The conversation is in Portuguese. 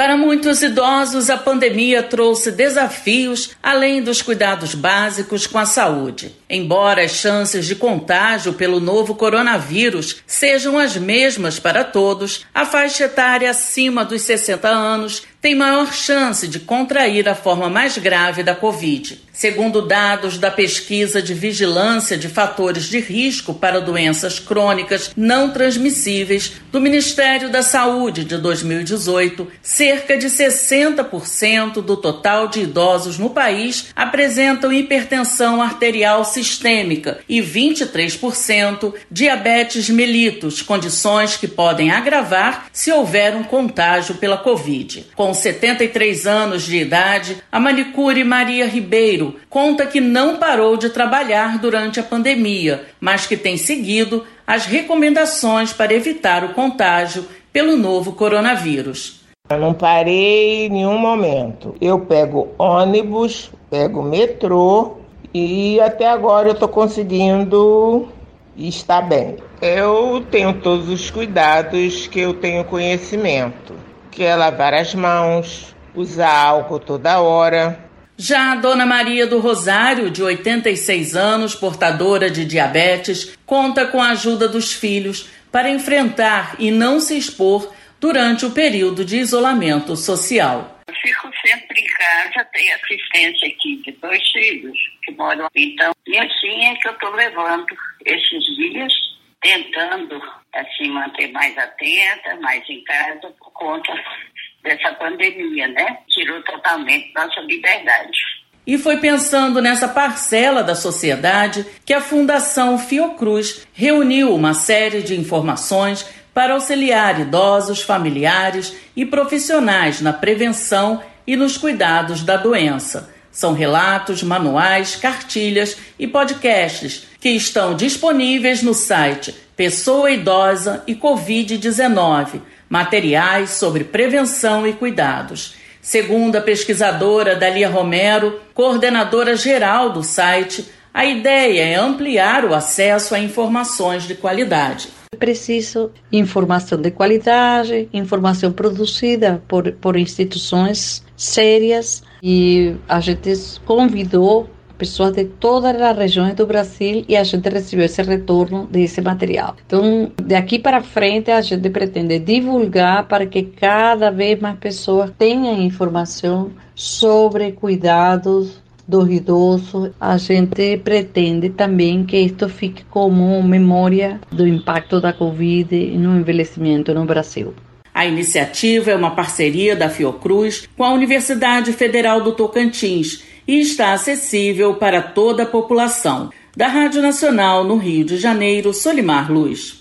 Para muitos idosos, a pandemia trouxe desafios além dos cuidados básicos com a saúde. Embora as chances de contágio pelo novo coronavírus sejam as mesmas para todos, a faixa etária acima dos 60 anos tem maior chance de contrair a forma mais grave da Covid. Segundo dados da pesquisa de vigilância de fatores de risco para doenças crônicas não transmissíveis do Ministério da Saúde de 2018, cerca de 60% do total de idosos no país apresentam hipertensão arterial sistêmica e 23% diabetes mellitus, condições que podem agravar se houver um contágio pela Covid. Com 73 anos de idade, a manicure Maria Ribeiro conta que não parou de trabalhar durante a pandemia, mas que tem seguido as recomendações para evitar o contágio pelo novo coronavírus. Eu não parei em nenhum momento. Eu pego ônibus, pego metrô e até agora eu estou conseguindo estar bem. Eu tenho todos os cuidados que eu tenho conhecimento, que é lavar as mãos, usar álcool toda hora. Já a Dona Maria do Rosário, de 86 anos, portadora de diabetes, conta com a ajuda dos filhos para enfrentar e não se expor durante o período de isolamento social. Eu fico sempre em casa, tenho assistência aqui de 2 filhos que moram. Então, e assim é que eu estou levando esses dias, tentando assim manter mais atenta, mais em casa, por conta dessa pandemia, né? Tirou totalmente nossa liberdade. E foi pensando nessa parcela da sociedade que a Fundação Fiocruz reuniu uma série de informações para auxiliar idosos, familiares e profissionais na prevenção e nos cuidados da doença. São relatos, manuais, cartilhas e podcasts que estão disponíveis no site Pessoa Idosa e Covid-19, materiais sobre prevenção e cuidados. Segundo a pesquisadora Dalia Romero, coordenadora geral do site, a ideia é ampliar o acesso a informações de qualidade. É preciso informação de qualidade, informação produzida por instituições sérias, e a gente convidou pessoas de todas as regiões do Brasil e a gente recebeu esse retorno desse material. Então, daqui para frente, a gente pretende divulgar para que cada vez mais pessoas tenham informação sobre cuidados do idoso. A gente pretende também que isto fique como memória do impacto da Covid no envelhecimento no Brasil. A iniciativa é uma parceria da Fiocruz com a Universidade Federal do Tocantins e está acessível para toda a população. Da Rádio Nacional no Rio de Janeiro, Solimar Luz.